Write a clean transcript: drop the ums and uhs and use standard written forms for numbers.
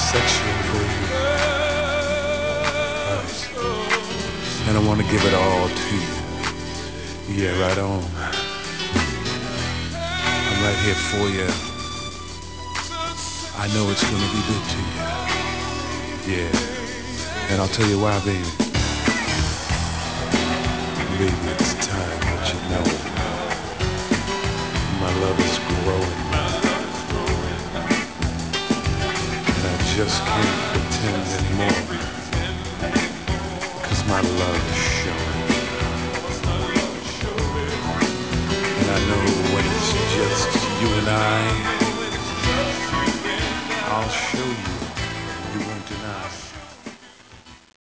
sexual, baby. Right. And I want to give it all to you. Yeah, right on. I'm right here for you. I know it's gonna be good to you. Yeah. And I'll tell you why, baby. Baby, it's time that you know my love is growing. And I just can't pretend anymore. Cause my love is showing. And I know when it's just you and I'll show you